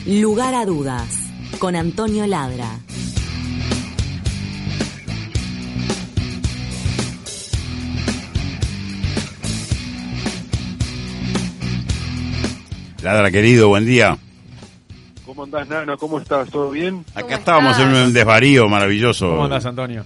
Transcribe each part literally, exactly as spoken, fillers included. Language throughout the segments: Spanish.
Lugar a dudas, con Antonio Ladra. Ladra, querido, buen día. ¿Cómo andás, Nana? ¿Cómo estás? ¿Todo bien? Acá estábamos en un desvarío maravilloso. ¿Cómo andás, Antonio?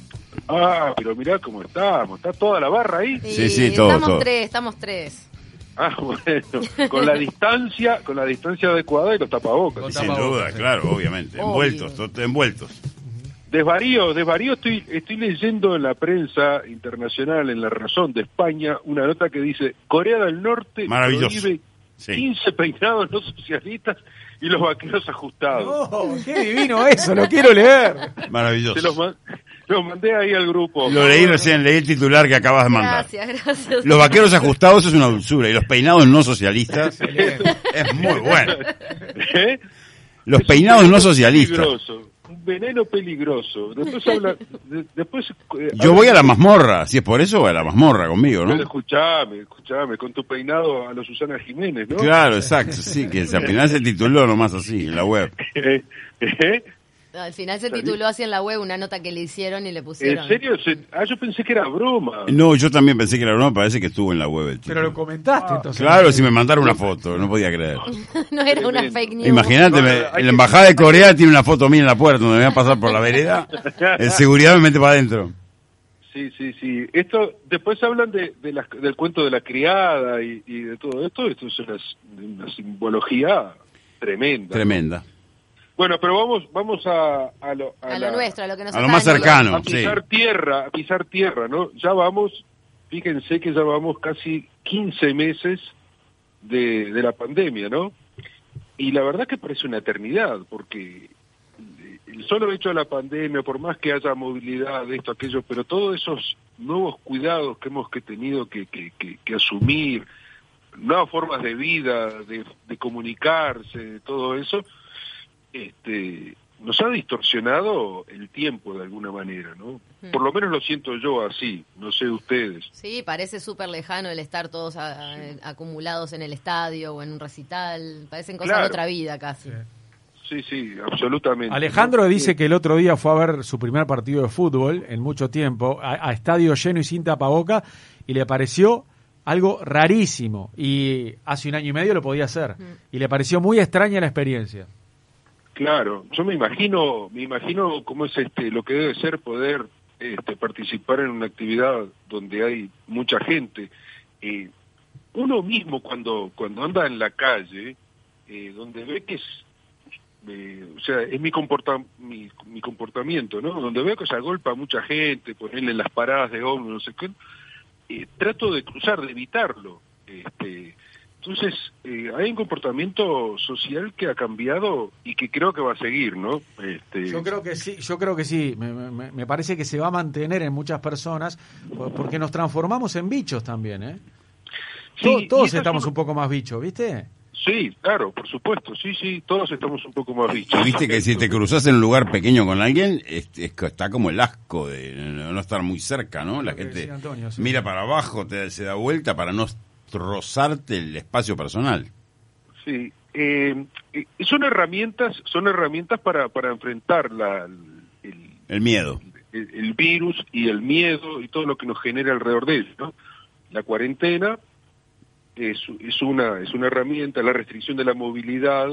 Ah, pero mirá cómo estamos. ¿Está toda la barra ahí? Sí, sí, sí, todo, Estamos todo. tres, estamos tres. Ah, bueno. Con la distancia, con la distancia adecuada y los tapabocas. Con Sin tapabocas, duda, sí. claro, obviamente. Obvio. Envueltos, to- envueltos. Desvarío, desvarío. Estoy, estoy leyendo en la prensa internacional, en La Razón de España, una nota que dice: Corea del Norte Maravilloso. prohíbe Sí. quince peinados no socialistas y los vaqueros ajustados. Oh, qué divino eso, lo quiero leer. Maravilloso. Se los, man- los mandé ahí al grupo. Lo leí recién, leí el titular que acabas de mandar. Gracias, gracias. Los vaqueros ajustados es una dulzura y los peinados no socialistas Excelente. es muy bueno. ¿Eh? Los Es un peinados veneno no socialistas. peligroso, un veneno peligroso. Después habla, de- después eh, Yo habla- voy a la mazmorra, si es por eso voy a la mazmorra conmigo, Pero ¿no? escuchame, escuchame, con tu peinado a los Susana Jiménez, ¿no? Claro, exacto, sí, que al final se tituló nomás así, en la web. Eh, eh, No, al final se tituló así en la web una nota que le hicieron y le ¿En pusieron. serio? Se- ah, yo pensé que era broma. No, yo también pensé que era broma, parece que estuvo en la web el Pero lo título. comentaste, entonces. Claro, si me mandaron una foto, no podía creer. No era una Tremendo. fake news. Imagínate, No, me- no, hay en la que- embajada de Corea tiene una foto mía en la puerta donde me voy a pasar por la vereda. El seguridad me mete para adentro. Sí, sí, sí. Esto, después hablan de, de las- del cuento de la criada y, y de todo esto. Esto es una, una simbología tremenda. Tremenda. Bueno, pero vamos, vamos a, a lo, A la- lo nuestro, a lo que nos A lo más atañe. cercano. a pisar sí. tierra, a pisar tierra, ¿no? Ya vamos, fíjense que ya vamos casi quince meses de, de la pandemia, ¿no? Y la verdad que parece una eternidad, porque el solo hecho de la pandemia, por más que haya movilidad, de esto, aquello, pero todos esos nuevos cuidados que hemos que tenido que, que, que, que asumir, nuevas formas de vida, de, de comunicarse, todo eso, este, nos ha distorsionado el tiempo de alguna manera, ¿no? Hmm. Por lo menos lo siento yo así, no sé ustedes. Sí, parece súper lejano el estar todos a- acumulados en el estadio o en un recital. Parecen cosas Claro. de otra vida casi. Sí, sí, absolutamente. Alejandro ¿no? dice que el otro día fue a ver su primer partido de fútbol en mucho tiempo, a, a estadio lleno y sin tapaboca, y le pareció algo rarísimo. Y hace un año y medio lo podía hacer. Y le pareció muy extraña la experiencia. Claro, yo me imagino, me imagino cómo es este, lo que debe ser poder este, participar en una actividad donde hay mucha gente. Eh, uno mismo cuando cuando anda en la calle, eh, donde ve que es, eh, o sea, es mi, comporta mi, mi comportamiento, ¿no? Donde veo que se agolpa mucha gente, ponerle en las paradas de ómnibus, no sé qué, eh, trato de cruzar, de evitarlo. Este, entonces, eh, hay un comportamiento social que ha cambiado y que creo que va a seguir, ¿no? Este, Yo creo que sí, yo creo que sí. Me, me- me parece que se va a mantener en muchas personas por- porque nos transformamos en bichos también, ¿eh? sí, To- y todos eso es estamos un- un poco más bichos, ¿viste? Sí, claro, por supuesto, sí, sí, todos estamos un poco más bichos. Y viste que si te cruzas en un lugar pequeño con alguien, es- es que está como el asco de no no estar muy cerca, ¿no? La Lo que gente decía Antonio, sí. mira para abajo, te, se da vuelta para no rozarte el espacio personal. Sí, eh, eh, son herramientas, son herramientas para, para enfrentar la, el, El miedo. el, el virus y el miedo y todo lo que nos genera alrededor de ello, ¿no? La cuarentena es, es una es una herramienta, la restricción de la movilidad,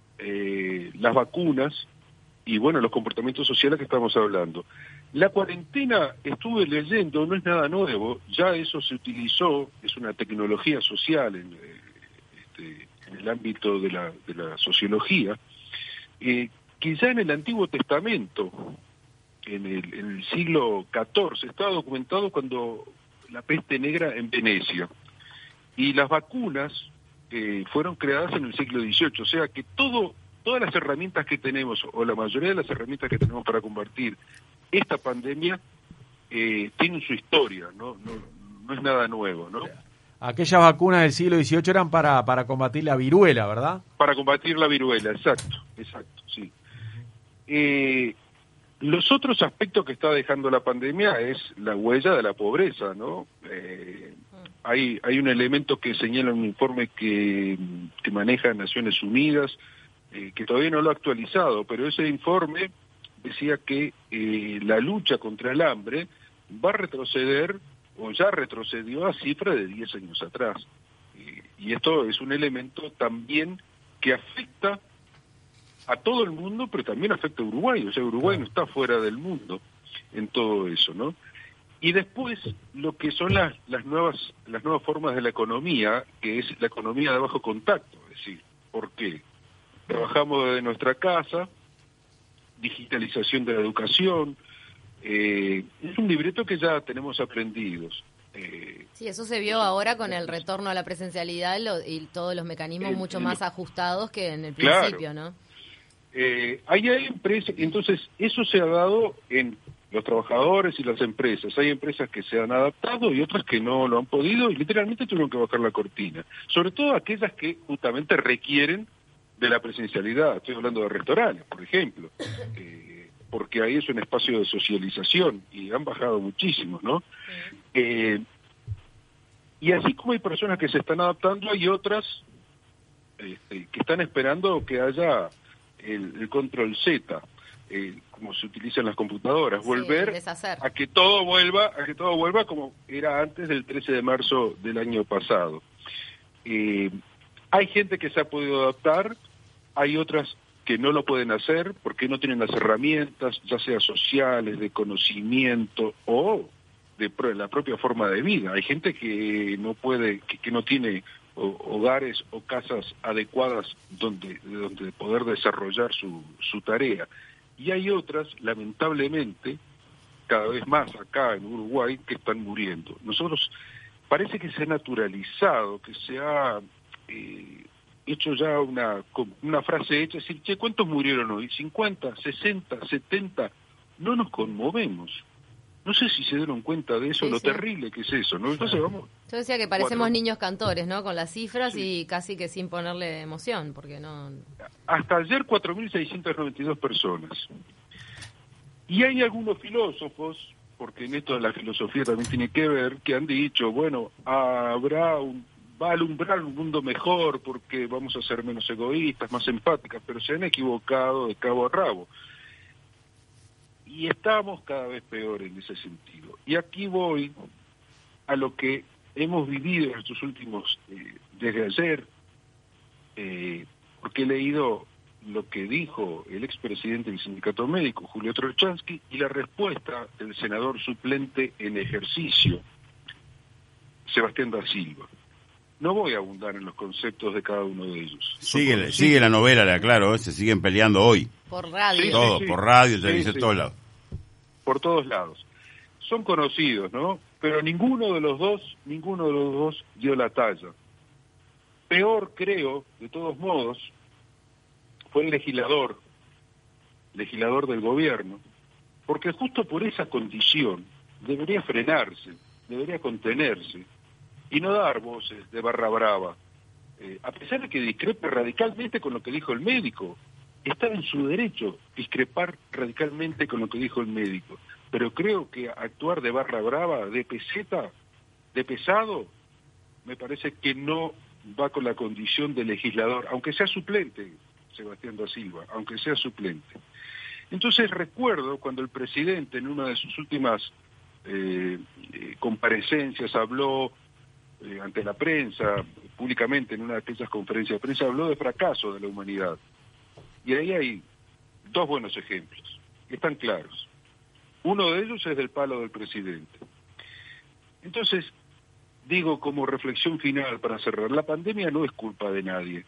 eh, las vacunas y bueno, los comportamientos sociales que estamos hablando. La cuarentena, estuve leyendo, no es nada nuevo, ya eso se utilizó, es una tecnología social en, eh, este, en el ámbito de la, de la sociología, eh, que ya en el Antiguo Testamento, en el, en el siglo catorce, estaba documentado cuando la peste negra en Venecia. Y las vacunas eh, fueron creadas en el siglo dieciocho, o sea que todo, todas las herramientas que tenemos, o la mayoría de las herramientas que tenemos para combatir esta pandemia, eh, tienen su historia, ¿no? No, no es nada nuevo, ¿no? Aquellas vacunas del siglo dieciocho eran para, para combatir la viruela, ¿verdad? Para combatir la viruela, exacto, exacto, sí. Eh, los otros aspectos que está dejando la pandemia es la huella de la pobreza, ¿no? Eh, hay, hay un elemento que señala un informe que, que maneja Naciones Unidas, eh, que todavía no lo ha actualizado, pero ese informe decía que eh, la lucha contra el hambre va a retroceder, o ya retrocedió a cifra de diez años atrás. Eh, y esto es un elemento también que afecta a todo el mundo, pero también afecta a Uruguay. O sea, Uruguay no está fuera del mundo en todo eso, ¿no? Y después, lo que son las, las nuevas las nuevas formas de la economía, que es la economía de bajo contacto. Es decir, ¿por qué? Trabajamos desde nuestra casa, digitalización de la educación, eh, es un libreto que ya tenemos aprendidos. Eh, sí, eso se vio ahora con el retorno a la presencialidad lo, y todos los mecanismos eh, mucho eh, más ajustados que en el claro. principio, ¿no? Eh, ahí hay empresas, entonces eso se ha dado en los trabajadores y las empresas. Hay empresas que se han adaptado y otras que no lo han podido y literalmente tuvieron que bajar la cortina. Sobre todo aquellas que justamente requieren de la presencialidad. Estoy hablando de restaurantes, por ejemplo, eh, porque ahí es un espacio de socialización y han bajado muchísimo, ¿no? Sí. Eh, y así como hay personas que se están adaptando, hay otras este, que están esperando que haya el, el control Z, eh, como se utiliza en las computadoras, volver sí, a que todo vuelva, a que todo vuelva como era antes del trece de marzo del año pasado. Eh, hay gente que se ha podido adaptar, hay otras que no lo pueden hacer porque no tienen las herramientas, ya sea sociales, de conocimiento o de pro, la propia forma de vida. Hay gente que no puede, que, que no tiene o, hogares o casas adecuadas donde, donde poder desarrollar su, su tarea. Y hay otras, lamentablemente, cada vez más acá en Uruguay, que están muriendo. Nosotros, parece que se ha naturalizado, que se ha eh, hecho ya una, una frase hecha, es decir, che, ¿cuántos murieron hoy? ¿cincuenta, sesenta, setenta? No nos conmovemos. No sé si se dieron cuenta de eso, sí, lo sí. terrible que es eso, ¿no? Entonces vamos... Yo decía que parecemos cuatro. niños cantores, ¿no? Con las cifras sí. y casi que sin ponerle emoción, porque no... Hasta ayer cuatro mil seiscientas noventa y dos personas. Y hay algunos filósofos, porque en esto de la filosofía también tiene que ver, que han dicho, bueno, habrá un, va a alumbrar un mundo mejor porque vamos a ser menos egoístas, más empáticas, pero se han equivocado de cabo a rabo. Y estamos cada vez peor en ese sentido. Y aquí voy a lo que hemos vivido en estos últimos, eh, desde ayer, eh, porque he leído lo que dijo el expresidente del sindicato médico, Julio Trochansky, y la respuesta del senador suplente en ejercicio, Sebastián da Silva. No voy a abundar en los conceptos de cada uno de ellos. Sigue, sigue la novela, le aclaro, se siguen peleando hoy. Por radio. Sí, Todo, sí, sí. por radio, televisión, sí, sí. todos lados. Por todos lados. Son conocidos, ¿no? Pero ninguno de los dos, ninguno de los dos dio la talla. Peor, creo, de todos modos, fue el legislador, legislador del gobierno, porque justo por esa condición debería frenarse, debería contenerse y no dar voces de barra brava, eh, a pesar de que discrepe radicalmente con lo que dijo el médico. Está en su derecho discrepar radicalmente con lo que dijo el médico, pero creo que actuar de barra brava, de peseta, de pesado, me parece que no va con la condición de legislador, aunque sea suplente, Sebastián da Silva, aunque sea suplente. Entonces recuerdo cuando el presidente en una de sus últimas eh, eh, comparecencias habló eh, ante la prensa, públicamente en una de aquellas conferencias de prensa, habló de fracaso de la humanidad. Y ahí hay dos buenos ejemplos, que están claros. Uno de ellos es del palo del presidente. Entonces, digo como reflexión final para cerrar, la pandemia no es culpa de nadie.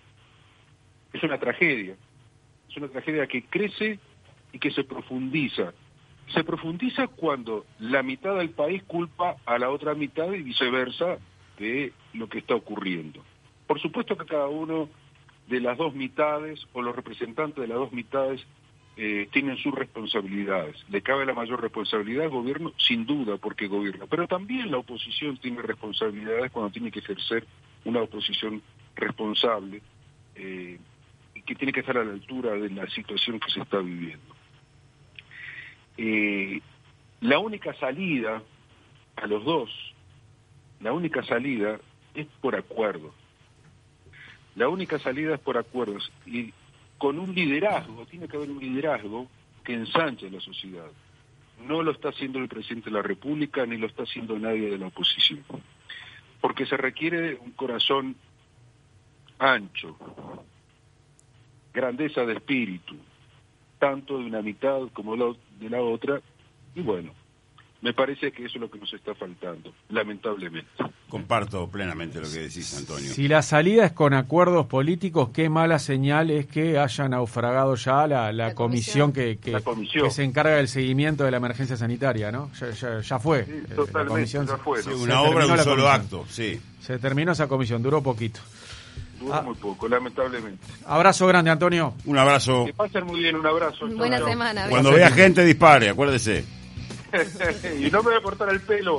Es una tragedia. Es una tragedia que crece y que se profundiza. Se profundiza cuando la mitad del país culpa a la otra mitad y viceversa de lo que está ocurriendo. Por supuesto que cada uno de las dos mitades o los representantes de las dos mitades eh, tienen sus responsabilidades. Le cabe la mayor responsabilidad al gobierno, sin duda, porque gobierna. Pero también la oposición tiene responsabilidades cuando tiene que ejercer una oposición responsable eh, y que tiene que estar a la altura de la situación que se está viviendo. Eh, la única salida a los dos, la única salida es por acuerdo. La única salida es por acuerdos. Y con un liderazgo, tiene que haber un liderazgo que ensanche la sociedad. No lo está haciendo el presidente de la República, ni lo está haciendo nadie de la oposición. Porque se requiere un corazón ancho, grandeza de espíritu, tanto de una mitad como de la otra, y bueno, me parece que eso es lo que nos está faltando, lamentablemente. Comparto plenamente lo que decís, Antonio. Si la salida es con acuerdos políticos, qué mala señal es que haya naufragado ya la, la, la comisión, comisión, que, que, la comisión que se encarga del seguimiento de la emergencia sanitaria, ¿no? Ya, ya, ya fue. Sí, eh, totalmente, la comisión ya fue. Sí, ¿no? una obra de un solo acto, sí. Se terminó esa comisión, duró poquito. Duró ah, muy poco, lamentablemente. Abrazo grande, Antonio. Un abrazo. Que pasen muy bien, un abrazo. Buena chao. semana. Cuando vea gente, dispare, acuérdese. Y no me voy a cortar el pelo.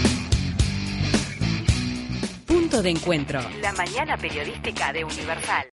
Punto de encuentro. La mañana periodística de Universal.